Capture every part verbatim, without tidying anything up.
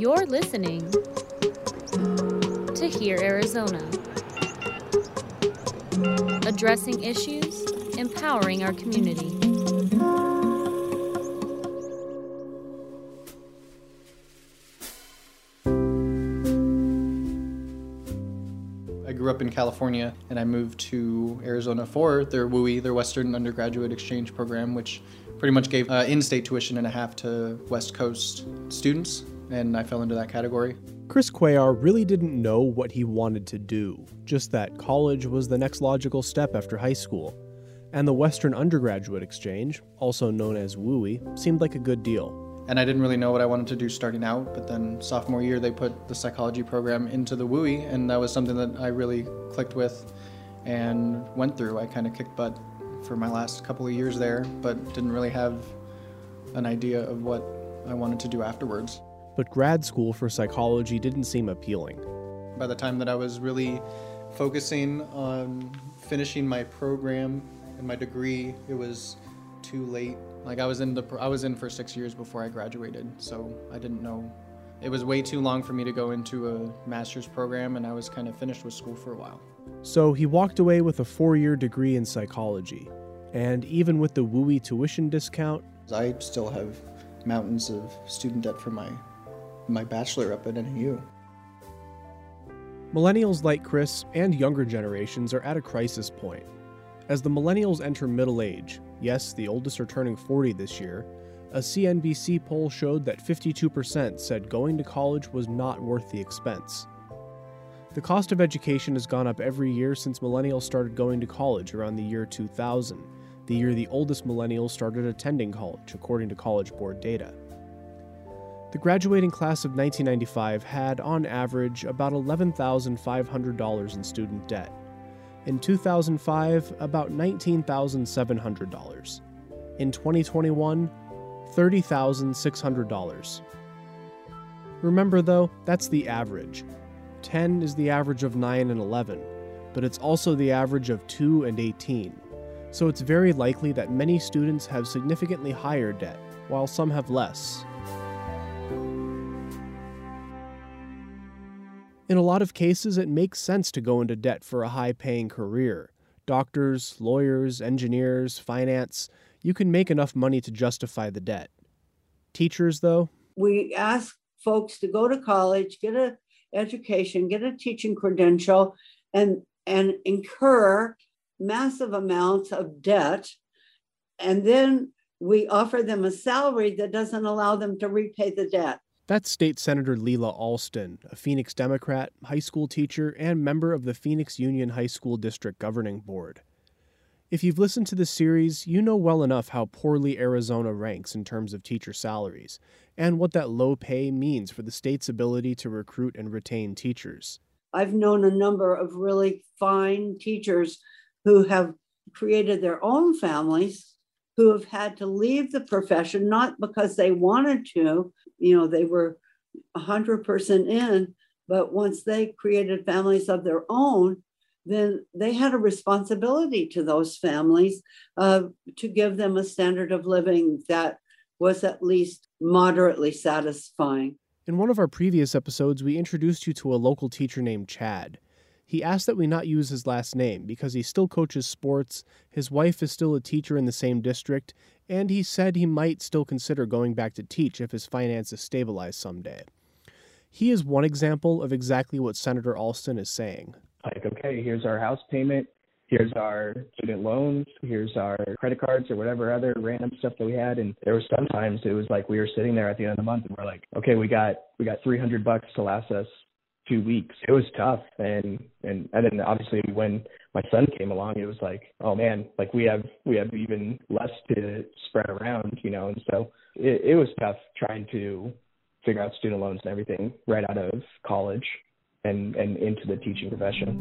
You're listening to Hear Arizona, addressing issues, empowering our community. I grew up in California and I moved to Arizona for their W U I, their Western Undergraduate Exchange Program, which pretty much gave uh, in-state tuition and a half to West Coast students, and I fell into that category. Chris Cuellar really didn't know what he wanted to do, just that college was the next logical step after high school. And the Western Undergraduate Exchange, also known as W U I, seemed like a good deal. And I didn't really know what I wanted to do starting out, but then sophomore year they put the psychology program into the W U I, and that was something that I really clicked with and went through. I kind of kicked butt for my last couple of years there, but didn't really have an idea of what I wanted to do afterwards. But grad school for psychology didn't seem appealing. By the time that I was really focusing on finishing my program and my degree, it was too late. Like I was in the I was in for six years before I graduated, so I didn't know. It was way too long for me to go into a master's program, and I was kind of finished with school for a while. So he walked away with a four-year degree in psychology, and even with the W U I tuition discount, I still have mountains of student debt for my my bachelor up at N A U. Millennials like Chris and younger generations are at a crisis point. As the millennials enter middle age, yes, the oldest are turning forty this year, a C N B C poll showed that fifty-two percent said going to college was not worth the expense. The cost of education has gone up every year since millennials started going to college around the year two thousand, the year the oldest millennials started attending college, according to College Board data. The graduating class of nineteen ninety-five had, on average, about eleven thousand five hundred dollars in student debt. In two thousand five, about nineteen thousand seven hundred dollars. In twenty twenty-one, thirty thousand six hundred dollars. Remember though, that's the average. ten is the average of nine and eleven, but it's also the average of two and eighteen. So it's very likely that many students have significantly higher debt, while some have less. In a lot of cases, it makes sense to go into debt for a high-paying career. Doctors, lawyers, engineers, finance, you can make enough money to justify the debt. Teachers, though? We ask folks to go to college, get an education, get a teaching credential, and, and incur massive amounts of debt. And then we offer them a salary that doesn't allow them to repay the debt. That's State Senator Leila Alston, a Phoenix Democrat, high school teacher, and member of the Phoenix Union High School District Governing Board. If you've listened to this series, you know well enough how poorly Arizona ranks in terms of teacher salaries, and what that low pay means for the state's ability to recruit and retain teachers. I've known a number of really fine teachers who have created their own families, who have had to leave the profession, not because they wanted to, you know, they were one hundred percent in, but once they created families of their own, then they had a responsibility to those families uh, to give them a standard of living that was at least moderately satisfying. In one of our previous episodes, we introduced you to a local teacher named Chad. He asked that we not use his last name because he still coaches sports, his wife is still a teacher in the same district, and he said he might still consider going back to teach if his finances stabilize someday. He is one example of exactly what Senator Alston is saying. Like, okay, here's our house payment, here's our student loans, here's our credit cards or whatever other random stuff that we had. And there was sometimes it was like we were sitting there at the end of the month and we're like, okay, we got we got three hundred bucks to last us two weeks. It was tough. And, and, and then obviously when my son came along, it was like, oh man, like we have, we have even less to spread around, you know? And so it, it was tough trying to figure out student loans and everything right out of college and, and into the teaching profession.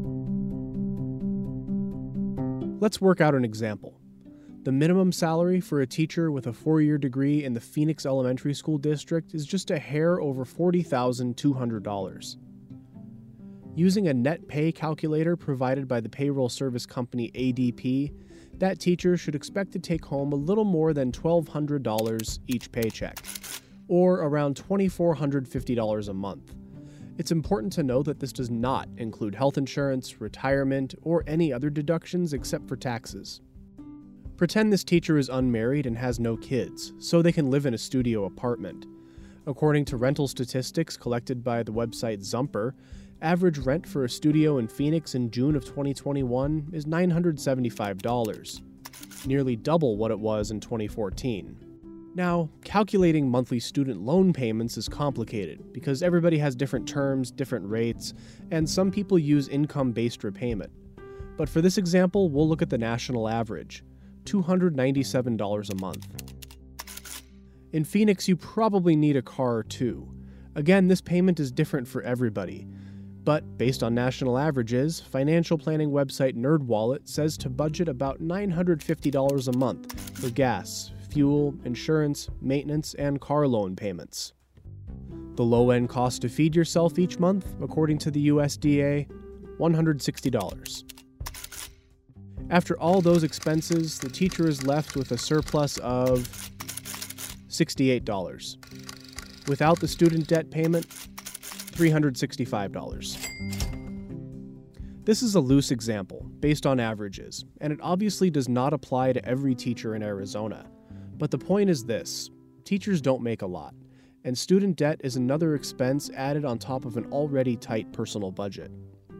Let's work out an example. The minimum salary for a teacher with a four-year degree in the Phoenix Elementary School District is just a hair over forty thousand two hundred dollars. Using a net pay calculator provided by the payroll service company A D P, that teacher should expect to take home a little more than twelve hundred dollars each paycheck. or around two thousand four hundred fifty dollars a month. It's important to know that this does not include health insurance, retirement, or any other deductions except for taxes. Pretend this teacher is unmarried and has no kids, so they can live in a studio apartment. According to rental statistics collected by the website Zumper, average rent for a studio in Phoenix in June of twenty twenty-one is nine hundred seventy-five dollars, nearly double what it was in twenty fourteen. Now, calculating monthly student loan payments is complicated because everybody has different terms, different rates, and some people use income-based repayment. But for this example, we'll look at the national average, two hundred ninety-seven dollars a month. In Phoenix, you probably need a car too. Again, this payment is different for everybody. But based on national averages, financial planning website NerdWallet says to budget about nine hundred fifty dollars a month for gas, fuel, insurance, maintenance, and car loan payments. The low-end cost to feed yourself each month, according to the U S D A, one hundred sixty dollars. After all those expenses, the teacher is left with a surplus of sixty-eight dollars. Without the student debt payment, three hundred sixty-five dollars. This is a loose example, based on averages, and it obviously does not apply to every teacher in Arizona. But the point is this: teachers don't make a lot, and student debt is another expense added on top of an already tight personal budget.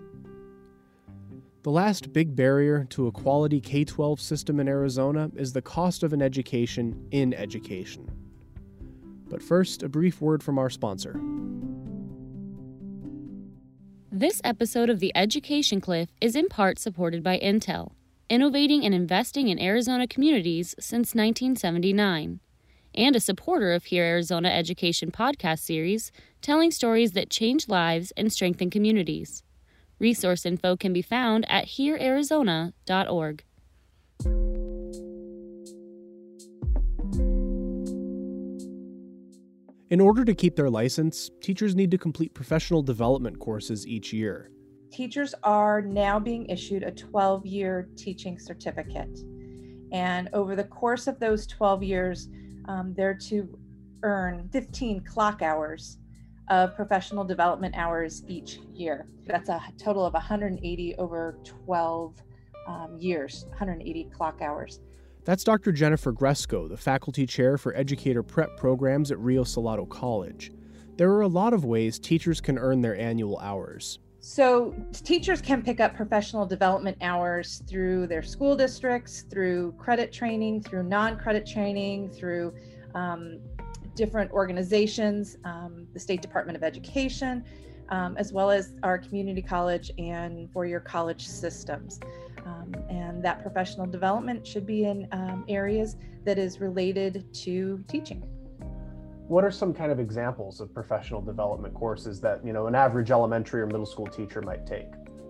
The last big barrier to a quality K twelve system in Arizona is the cost of an education in education. But first, a brief word from our sponsor. This episode of The Education Cliff is in part supported by Intel, innovating and investing in Arizona communities since nineteen seventy-nine, and a supporter of Hear Arizona Education podcast series, telling stories that change lives and strengthen communities. Resource info can be found at hear arizona dot org. In order to keep their license, teachers need to complete professional development courses each year. Teachers are now being issued a twelve-year teaching certificate. And over the course of those twelve years, um, they're to earn fifteen clock hours of professional development hours each year. That's a total of one hundred eighty over twelve um, years, one hundred eighty clock hours. That's Doctor Jennifer Gresko, the faculty chair for educator prep programs at Rio Salado College. There are a lot of ways teachers can earn their annual hours. So teachers can pick up professional development hours through their school districts, through credit training, through non-credit training, through um, different organizations, um, the State Department of Education, um, as well as our community college and four-year college systems. Um, and that professional development should be in um, areas that is related to teaching. What are some kind of examples of professional development courses that, you know, an average elementary or middle school teacher might take?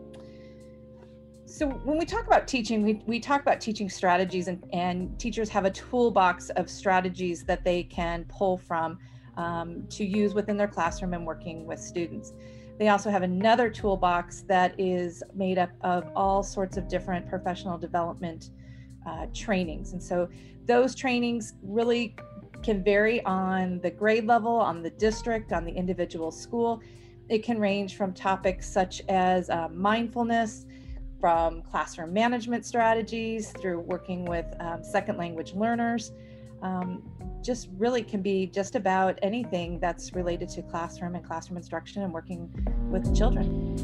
So when we talk about teaching, we, we talk about teaching strategies, and, and teachers have a toolbox of strategies that they can pull from um, to use within their classroom and working with students. They also have another toolbox that is made up of all sorts of different professional development uh, trainings. And so those trainings really can vary on the grade level, on the district, on the individual school. It can range from topics such as uh, mindfulness, from classroom management strategies, through working with um, second language learners. Um, just really can be just about anything that's related to classroom and classroom instruction and working with children.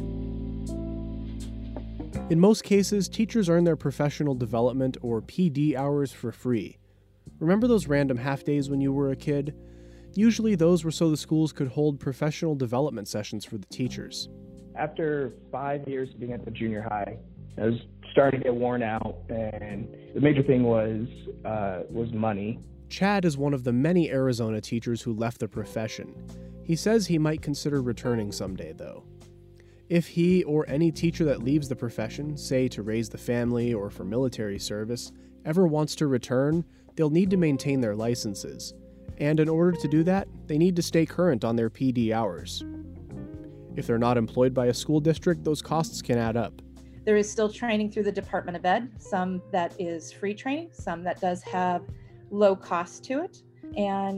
In most cases, teachers earn their professional development or P D hours for free. Remember those random half days when you were a kid? Usually those were so the schools could hold professional development sessions for the teachers. After five years of being at the junior high, I was starting to get worn out, and the major thing was uh, was money. Chad is one of the many Arizona teachers who left the profession. He says he might consider returning someday, though. If he or any teacher that leaves the profession, say to raise the family or for military service, ever wants to return, they'll need to maintain their licenses. And in order to do that, they need to stay current on their P D hours. If they're not employed by a school district, those costs can add up. There is still training through the Department of Ed, some that is free training, some that does have low cost to it. And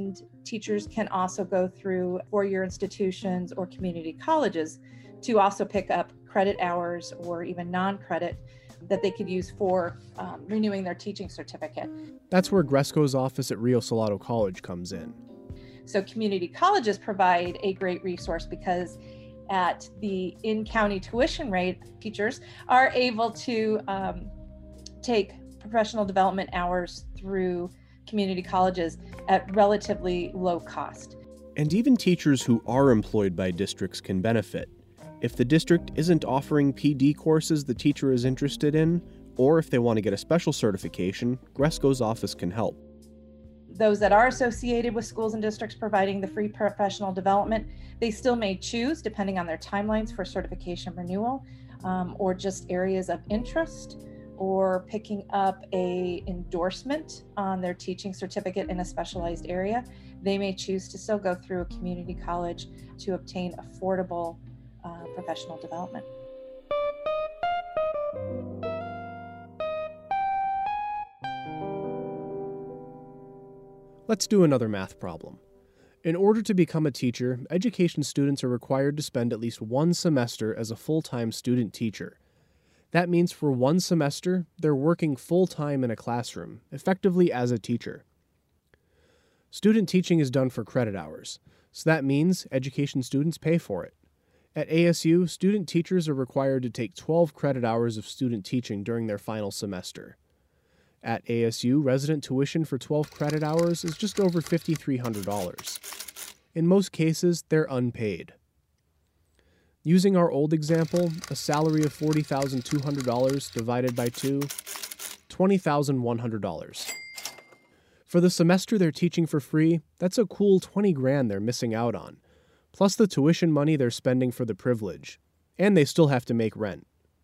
teachers can also go through four-year institutions or community colleges to also pick up credit hours or even non-credit that they could use for um, renewing their teaching certificate. That's where Gresco's office at Rio Salado College comes in. So community colleges provide a great resource because at the in-county tuition rate, teachers are able to um, take professional development hours through community colleges at relatively low cost. And even teachers who are employed by districts can benefit. If the district isn't offering P D courses the teacher is interested in, or if they want to get a special certification, Gresco's office can help. Those that are associated with schools and districts providing the free professional development, they still may choose, depending on their timelines for certification renewal, um, or just areas of interest, or picking up a endorsement on their teaching certificate in a specialized area. They may choose to still go through a community college to obtain affordable uh, professional development. Let's do another math problem. In order to become a teacher, education students are required to spend at least one semester as a full-time student teacher. That means for one semester, they're working full-time in a classroom, effectively as a teacher. Student teaching is done for credit hours, so that means education students pay for it. At A S U, student teachers are required to take twelve credit hours of student teaching during their final semester. At A S U, resident tuition for twelve credit hours is just over five thousand three hundred dollars. In most cases, they're unpaid. Using our old example, a salary of forty thousand two hundred dollars divided by two, twenty thousand one hundred dollars. For the semester they're teaching for free, that's a cool twenty grand they're missing out on, plus the tuition money they're spending for the privilege. And they still have to make rent.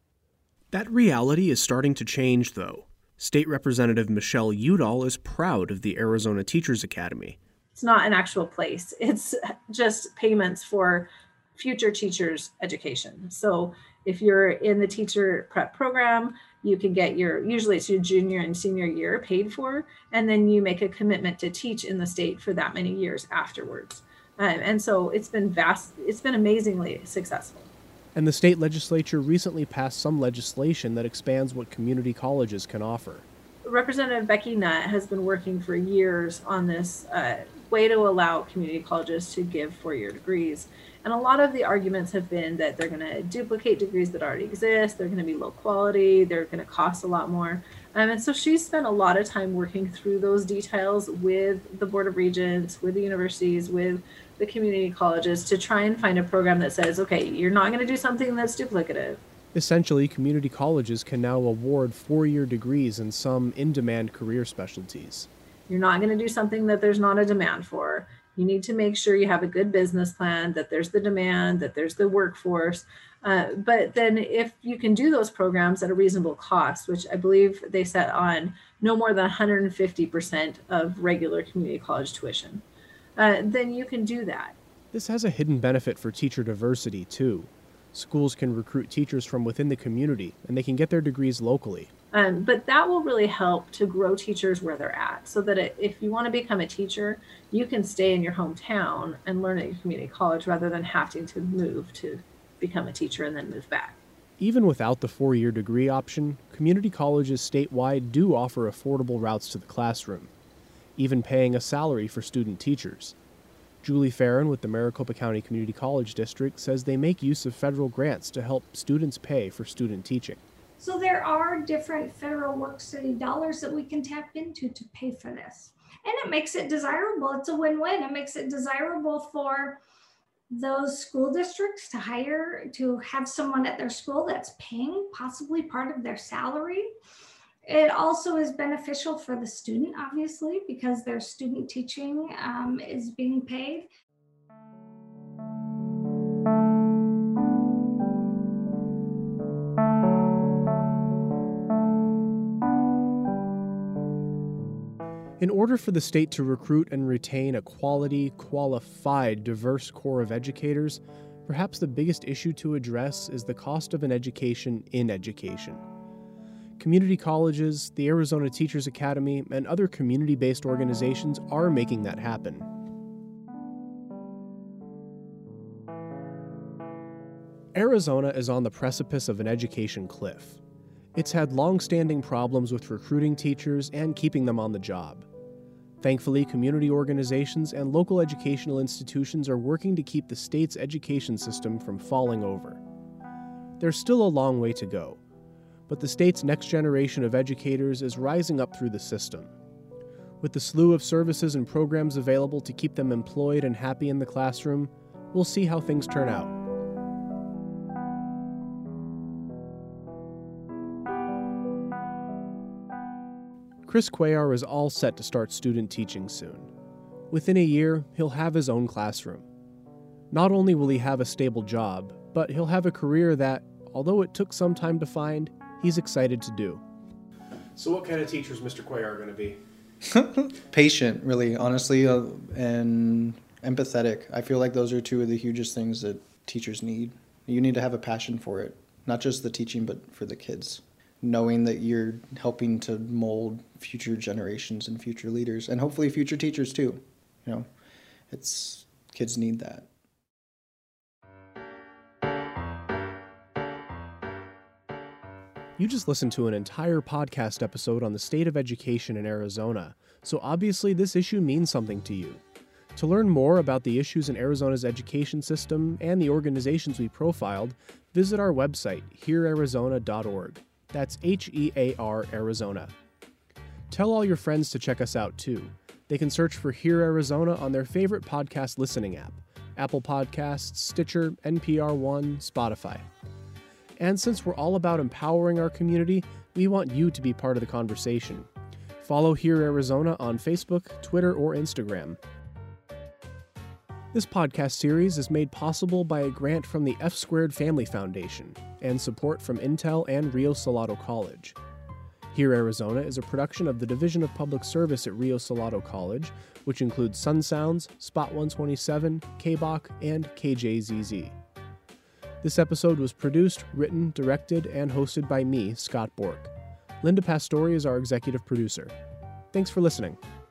That reality is starting to change, though. State Representative Michelle Udall is proud of the Arizona Teachers Academy. It's not an actual place. It's just payments for future teachers' education. So if you're in the teacher prep program, you can get your, usually it's your junior and senior year paid for, and then you make a commitment to teach in the state for that many years afterwards. Um, and so it's been vast, it's been amazingly successful. And the state legislature recently passed some legislation that expands what community colleges can offer. Representative Becky Nutt has been working for years on this uh, way to allow community colleges to give four-year degrees. And a lot of the arguments have been that they're going to duplicate degrees that already exist, they're going to be low quality, they're going to cost a lot more. Um, and so she's spent a lot of time working through those details with the Board of Regents, with the universities, with the community colleges to try and find a program that says, okay, you're not going to do something that's duplicative. Essentially, community colleges can now award four-year degrees in some in-demand career specialties. You're not going to do something that there's not a demand for. You need to make sure you have a good business plan, that there's the demand, that there's the workforce. Uh, but then if you can do those programs at a reasonable cost, which I believe they set on no more than one hundred fifty percent of regular community college tuition, uh, then you can do that. This has a hidden benefit for teacher diversity, too. Schools can recruit teachers from within the community, and they can get their degrees locally. Um, but that will really help to grow teachers where they're at, so that it, if you want to become a teacher, you can stay in your hometown and learn at your community college rather than having to move to become a teacher and then move back. Even without the four-year degree option, community colleges statewide do offer affordable routes to the classroom, even paying a salary for student teachers. Julie Farron with the Maricopa County Community College District says they make use of federal grants to help students pay for student teaching. So there are different federal work study dollars that we can tap into to pay for this. And it makes it desirable. It's a win-win. It makes it desirable for those school districts to hire, to have someone at their school that's paying possibly part of their salary. It also is beneficial for the student, obviously, because their student teaching um, is being paid. In order for the state to recruit and retain a quality, qualified, diverse core of educators, perhaps the biggest issue to address is the cost of an education in education. Community colleges, the Arizona Teachers Academy, and other community-based organizations are making that happen. Arizona is on the precipice of an education cliff. It's had long-standing problems with recruiting teachers and keeping them on the job. Thankfully, community organizations and local educational institutions are working to keep the state's education system from falling over. There's still a long way to go, but the state's next generation of educators is rising up through the system. With the slew of services and programs available to keep them employed and happy in the classroom, we'll see how things turn out. Chris Cuellar is all set to start student teaching soon. Within a year, he'll have his own classroom. Not only will he have a stable job, but he'll have a career that, although it took some time to find, he's excited to do. So what kind of teachers Mister Cuellar going to be? Patient, really, honestly, uh, and empathetic. I feel like those are two of the hugest things that teachers need. You need to have a passion for it, not just the teaching, but for the kids. Knowing that you're helping to mold future generations and future leaders, and hopefully future teachers too. You know, it's kids need that. You just listened to an entire podcast episode on the state of education in Arizona, so obviously this issue means something to you. To learn more about the issues in Arizona's education system and the organizations we profiled, visit our website, hear arizona dot org. That's H E A R Arizona. Tell all your friends to check us out too. They can search for Hear Arizona on their favorite podcast listening app, Apple Podcasts, Stitcher, N P R One, Spotify. And since we're all about empowering our community, we want you to be part of the conversation. Follow Hear Arizona on Facebook, Twitter, or Instagram. This podcast series is made possible by a grant from the F Squared Family Foundation and support from Intel and Rio Salado College. Hear Arizona is a production of the Division of Public Service at Rio Salado College, which includes Sun Sounds, Spot one twenty-seven, K B O C, and K J Z Z. This episode was produced, written, directed, and hosted by me, Scott Bork. Linda Pastori is our executive producer. Thanks for listening.